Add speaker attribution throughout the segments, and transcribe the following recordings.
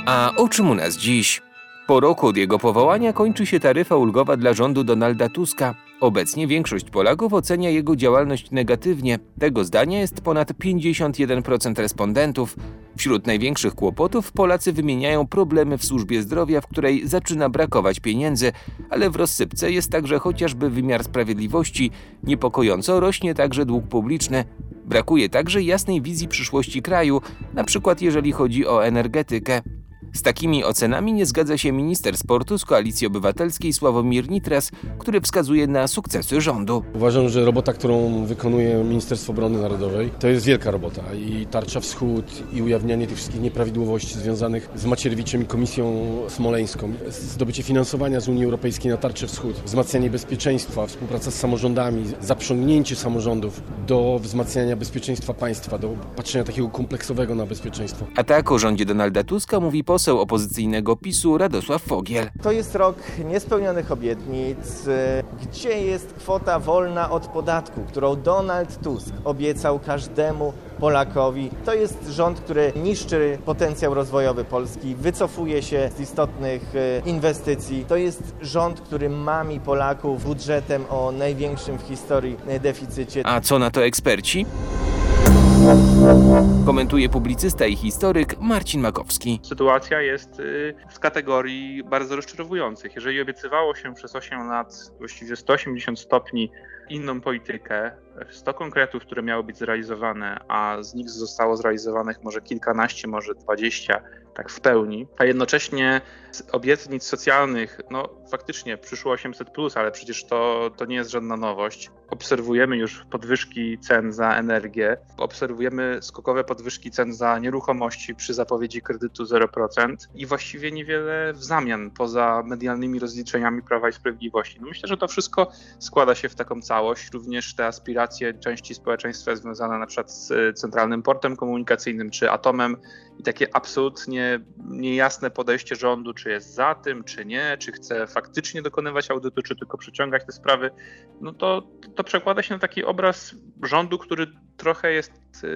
Speaker 1: A o czym u nas dziś? Po roku od jego powołania kończy się taryfa ulgowa dla rządu Donalda Tuska. Obecnie większość Polaków ocenia jego działalność negatywnie. Tego zdania jest ponad 51% respondentów. Wśród największych kłopotów Polacy wymieniają problemy w służbie zdrowia, w której zaczyna brakować pieniędzy, ale w rozsypce jest także chociażby wymiar sprawiedliwości. Niepokojąco rośnie także dług publiczny. Brakuje także jasnej wizji przyszłości kraju, na przykład jeżeli chodzi o energetykę. Z takimi ocenami nie zgadza się minister sportu z Koalicji Obywatelskiej Sławomir Nitras, który wskazuje na sukcesy rządu.
Speaker 2: Uważam, że robota, którą wykonuje Ministerstwo Obrony Narodowej, to jest wielka robota. I Tarcza Wschód, i ujawnianie tych wszystkich nieprawidłowości związanych z Macierewiczem i Komisją Smoleńską, zdobycie finansowania z Unii Europejskiej na Tarczę Wschód, wzmacnianie bezpieczeństwa, współpraca z samorządami, zaprzągnięcie samorządów do wzmacniania bezpieczeństwa państwa, do patrzenia takiego kompleksowego na bezpieczeństwo.
Speaker 1: A tak o rządzie Donalda Tuska mówi poseł opozycyjnego PiS-u Radosław Fogiel.
Speaker 3: To jest rok niespełnionych obietnic. Gdzie jest kwota wolna od podatku, którą Donald Tusk obiecał każdemu Polakowi? To jest rząd, który niszczy potencjał rozwojowy Polski, wycofuje się z istotnych inwestycji. To jest rząd, który mami Polaków budżetem o największym w historii deficycie.
Speaker 1: A co na to eksperci? Komentuje publicysta i historyk Marcin Makowski.
Speaker 4: Sytuacja jest z kategorii bardzo rozczarowujących. Jeżeli obiecywało się przez 8 lat właściwie 180 stopni inną politykę, 100 konkretów, które miały być zrealizowane, a z nich zostało zrealizowanych może kilkanaście, może 20, tak w pełni, a jednocześnie z obietnic socjalnych, faktycznie przyszło 800+, ale przecież to nie jest żadna nowość. Obserwujemy już podwyżki cen za energię, obserwujemy skokowe podwyżki cen za nieruchomości przy zapowiedzi kredytu 0% i właściwie niewiele w zamian poza medialnymi rozliczeniami Prawa i Sprawiedliwości. Myślę, że to wszystko składa się w taką całość, również te aspiracje części społeczeństwa związane na przykład z Centralnym Portem Komunikacyjnym czy atomem i takie absolutnie niejasne podejście rządu, czy jest za tym, czy nie, czy chce faktycznie dokonywać audytu, czy tylko przeciągać te sprawy, to przekłada się na taki obraz rządu, który trochę jest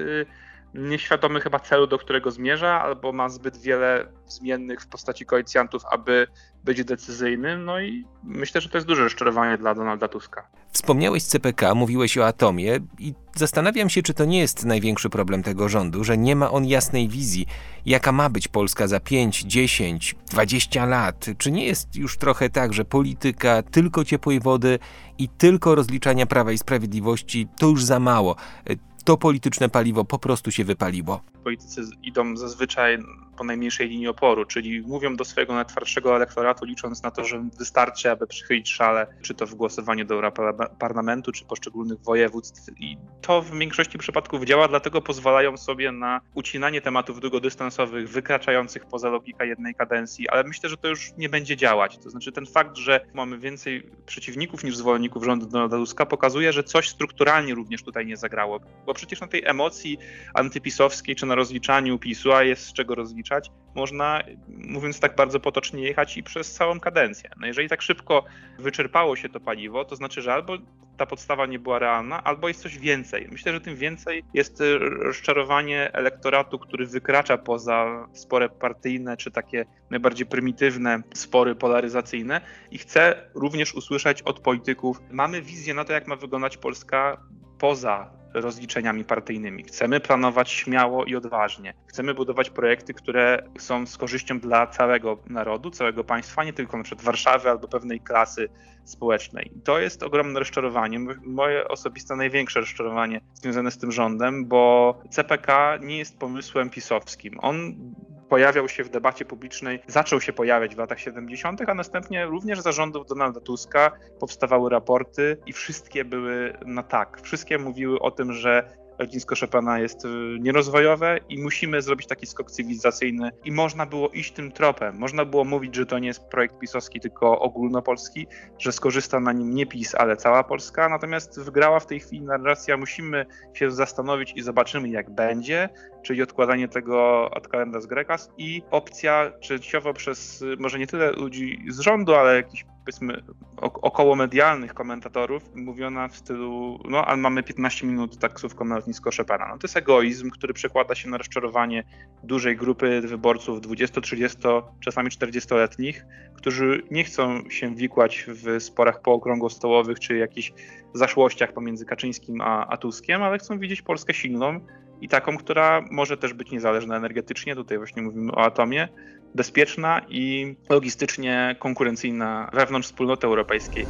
Speaker 4: nieświadomy chyba celu, do którego zmierza, albo ma zbyt wiele zmiennych w postaci koalicjantów, aby być decyzyjnym. I myślę, że to jest duże rozczarowanie dla Donalda Tuska.
Speaker 1: Wspomniałeś CPK, mówiłeś o atomie i zastanawiam się, czy to nie jest największy problem tego rządu, że nie ma on jasnej wizji, jaka ma być Polska za 5, 10, 20 lat. Czy nie jest już trochę tak, że polityka tylko ciepłej wody i tylko rozliczania Prawa i Sprawiedliwości to już za mało? To polityczne paliwo po prostu się wypaliło.
Speaker 4: Politycy idą zazwyczaj po najmniejszej linii oporu, czyli mówią do swojego najtwardszego elektoratu, licząc na to, że wystarczy, aby przychylić szale, czy to w głosowaniu do Europarlamentu, czy poszczególnych województw. I to w większości przypadków działa, dlatego pozwalają sobie na ucinanie tematów długodystansowych, wykraczających poza logikę jednej kadencji, ale myślę, że to już nie będzie działać. To znaczy ten fakt, że mamy więcej przeciwników niż zwolenników rządu Donalda Tuska, pokazuje, że coś strukturalnie również tutaj nie zagrało. Bo przecież na tej emocji antypisowskiej, czy na rozliczaniu PiS-u, a jest z czego rozliczać, można, mówiąc tak bardzo potocznie, jechać i przez całą kadencję. Jeżeli tak szybko wyczerpało się to paliwo, to znaczy, że albo ta podstawa nie była realna, albo jest coś więcej. Myślę, że tym więcej jest rozczarowanie elektoratu, który wykracza poza spory partyjne, czy takie najbardziej prymitywne spory polaryzacyjne i chce również usłyszeć od polityków: mamy wizję na to, jak ma wyglądać Polska poza rozliczeniami partyjnymi. Chcemy planować śmiało i odważnie. Chcemy budować projekty, które są z korzyścią dla całego narodu, całego państwa, nie tylko na przykład Warszawy albo pewnej klasy społecznej. I to jest ogromne rozczarowanie, moje osobiste największe rozczarowanie związane z tym rządem, bo CPK nie jest pomysłem pisowskim. On pojawiał się w debacie publicznej, zaczął się pojawiać w latach 70., a następnie również za rządów Donalda Tuska powstawały raporty i wszystkie były na tak. Wszystkie mówiły o tym, że lotnisko Chopina jest nierozwojowe i musimy zrobić taki skok cywilizacyjny. I można było iść tym tropem. Można było mówić, że to nie jest projekt pisowski, tylko ogólnopolski, że skorzysta na nim nie PiS, ale cała Polska. Natomiast wygrała w tej chwili narracja: musimy się zastanowić i zobaczymy, jak będzie, czyli odkładanie tego ad calendas graecas i opcja częściowo przez może nie tyle ludzi z rządu, ale jakichś powiedzmy około medialnych komentatorów mówiona w stylu, no ale mamy 15 minut taksówką na lotnisko Chopina. No to jest egoizm, który przekłada się na rozczarowanie dużej grupy wyborców 20, 30, czasami 40-letnich, którzy nie chcą się wikłać w sporach pookrągłostołowych czy jakichś zaszłościach pomiędzy Kaczyńskim a Tuskiem, ale chcą widzieć Polskę silną i taką, która może też być niezależna energetycznie, tutaj właśnie mówimy o atomie, bezpieczna i logistycznie konkurencyjna wewnątrz wspólnoty europejskiej.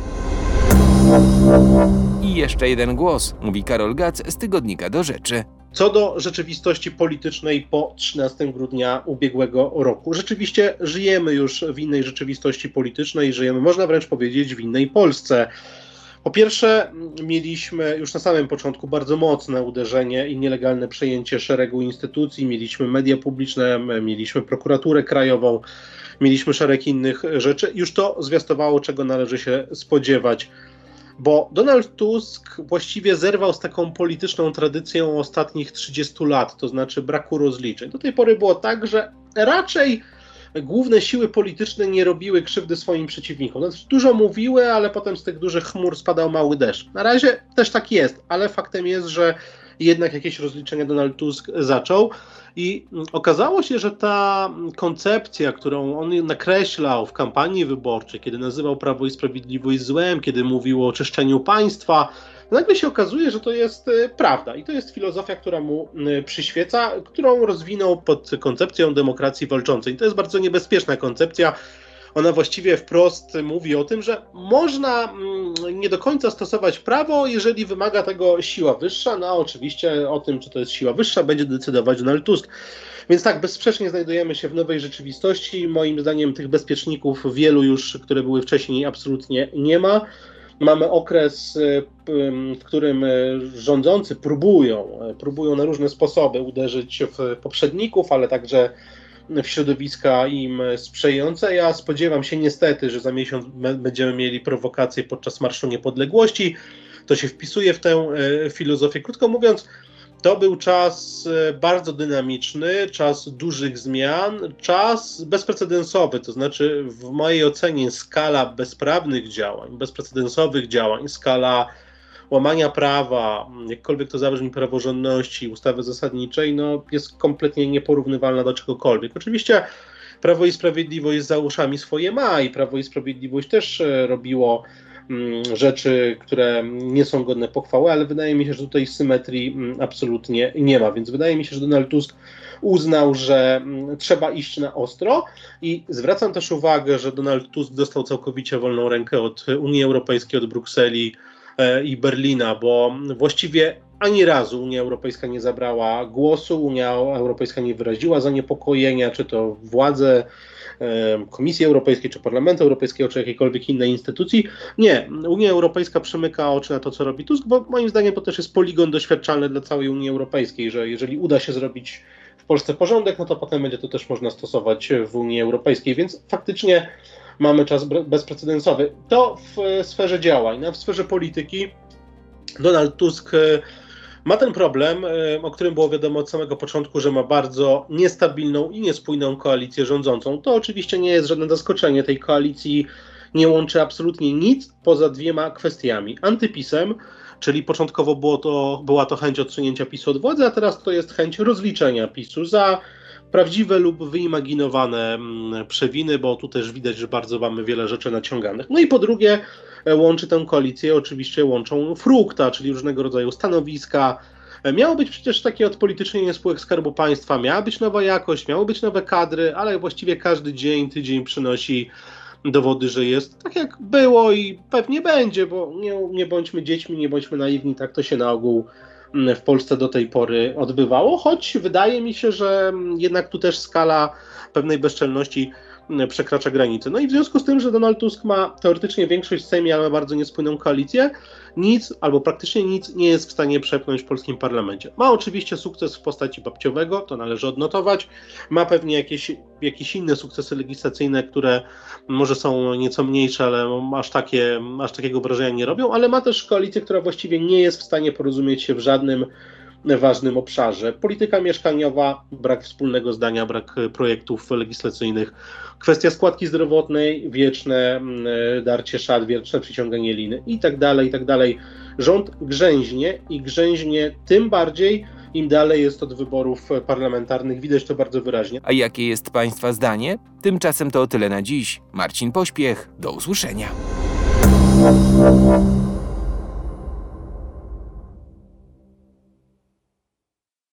Speaker 1: I jeszcze jeden głos, mówi Karol Gac z tygodnika Do Rzeczy.
Speaker 5: Co do rzeczywistości politycznej po 13 grudnia ubiegłego roku. Rzeczywiście żyjemy już w innej rzeczywistości politycznej, żyjemy, można wręcz powiedzieć, w innej Polsce. Po pierwsze, mieliśmy już na samym początku bardzo mocne uderzenie i nielegalne przejęcie szeregu instytucji. Mieliśmy media publiczne, mieliśmy prokuraturę krajową, mieliśmy szereg innych rzeczy. Już to zwiastowało, czego należy się spodziewać. Bo Donald Tusk właściwie zerwał z taką polityczną tradycją ostatnich 30 lat, to znaczy braku rozliczeń. Do tej pory było tak, że raczej główne siły polityczne nie robiły krzywdy swoim przeciwnikom. Znaczy, dużo mówiły, ale potem z tych dużych chmur spadał mały deszcz. Na razie też tak jest, ale faktem jest, że jednak jakieś rozliczenia Donald Tusk zaczął i okazało się, że ta koncepcja, którą on nakreślał w kampanii wyborczej, kiedy nazywał Prawo i Sprawiedliwość złem, kiedy mówił o czyszczeniu państwa, nagle się okazuje, że to jest prawda i to jest filozofia, która mu przyświeca, którą rozwinął pod koncepcją demokracji walczącej. To jest bardzo niebezpieczna koncepcja. Ona właściwie wprost mówi o tym, że można nie do końca stosować prawo, jeżeli wymaga tego siła wyższa. No oczywiście o tym, czy to jest siła wyższa, będzie decydować Donald Tusk. Więc tak, bezsprzecznie znajdujemy się w nowej rzeczywistości. Moim zdaniem tych bezpieczników wielu już, które były wcześniej, absolutnie nie ma. Mamy okres, w którym rządzący próbują na różne sposoby uderzyć w poprzedników, ale także w środowiska im sprzyjające. Ja spodziewam się niestety, że za miesiąc będziemy mieli prowokacje podczas Marszu Niepodległości. To się wpisuje w tę filozofię. Krótko mówiąc, to był czas bardzo dynamiczny, czas dużych zmian, czas bezprecedensowy, to znaczy w mojej ocenie skala bezprawnych działań, bezprecedensowych działań, skala łamania prawa, jakkolwiek to zabrzmi, praworządności, ustawy zasadniczej, no jest kompletnie nieporównywalna do czegokolwiek. Oczywiście Prawo i Sprawiedliwość za uszami swoje ma i Prawo i Sprawiedliwość też robiło rzeczy, które nie są godne pochwały, ale wydaje mi się, że tutaj symetrii absolutnie nie ma, więc wydaje mi się, że Donald Tusk uznał, że trzeba iść na ostro i zwracam też uwagę, że Donald Tusk dostał całkowicie wolną rękę od Unii Europejskiej, od Brukseli i Berlina, bo właściwie ani razu Unia Europejska nie zabrała głosu, Unia Europejska nie wyraziła zaniepokojenia, czy to władze Komisji Europejskiej, czy Parlamentu Europejskiego, czy jakiejkolwiek innej instytucji. Nie, Unia Europejska przymyka oczy na to, co robi Tusk, bo moim zdaniem to też jest poligon doświadczalny dla całej Unii Europejskiej, że jeżeli uda się zrobić w Polsce porządek, no to potem będzie to też można stosować w Unii Europejskiej, więc faktycznie mamy czas bezprecedensowy. To w sferze działań, w sferze polityki Donald Tusk ma ten problem, o którym było wiadomo od samego początku, że ma bardzo niestabilną i niespójną koalicję rządzącą. To oczywiście nie jest żadne zaskoczenie. Tej koalicji nie łączy absolutnie nic poza dwiema kwestiami. Antypisem, czyli początkowo była to chęć odsunięcia PiS-u od władzy, a teraz to jest chęć rozliczenia PiS-u za prawdziwe lub wyimaginowane przewiny, bo tu też widać, że bardzo mamy wiele rzeczy naciąganych. No i po drugie, łączy tę koalicję, oczywiście łączą frukta, czyli różnego rodzaju stanowiska. Miało być przecież takie odpolitycznienie spółek Skarbu Państwa, miała być nowa jakość, miały być nowe kadry, ale właściwie każdy tydzień przynosi dowody, że jest tak jak było i pewnie będzie, bo nie bądźmy dziećmi, nie bądźmy naiwni, tak to się na ogół w Polsce do tej pory odbywało, choć wydaje mi się, że jednak tu też skala pewnej bezczelności przekracza granice. No i w związku z tym, że Donald Tusk ma teoretycznie większość w Sejmie, ale ma bardzo niespójną koalicję, nic albo praktycznie nic nie jest w stanie przepchnąć w polskim parlamencie. Ma oczywiście sukces w postaci babciowego, to należy odnotować, ma pewnie jakieś inne sukcesy legislacyjne, które może są nieco mniejsze, ale aż takiego wrażenia nie robią, ale ma też koalicję, która właściwie nie jest w stanie porozumieć się w żadnym ważnym obszarze. Polityka mieszkaniowa, brak wspólnego zdania, brak projektów legislacyjnych. Kwestia składki zdrowotnej, wieczne darcie szat, wieczne przyciąganie liny i tak dalej. Rząd grzęźnie tym bardziej, im dalej jest od wyborów parlamentarnych. Widać to bardzo wyraźnie.
Speaker 1: A jakie jest Państwa zdanie? Tymczasem to tyle na dziś. Marcin Pośpiech, do usłyszenia.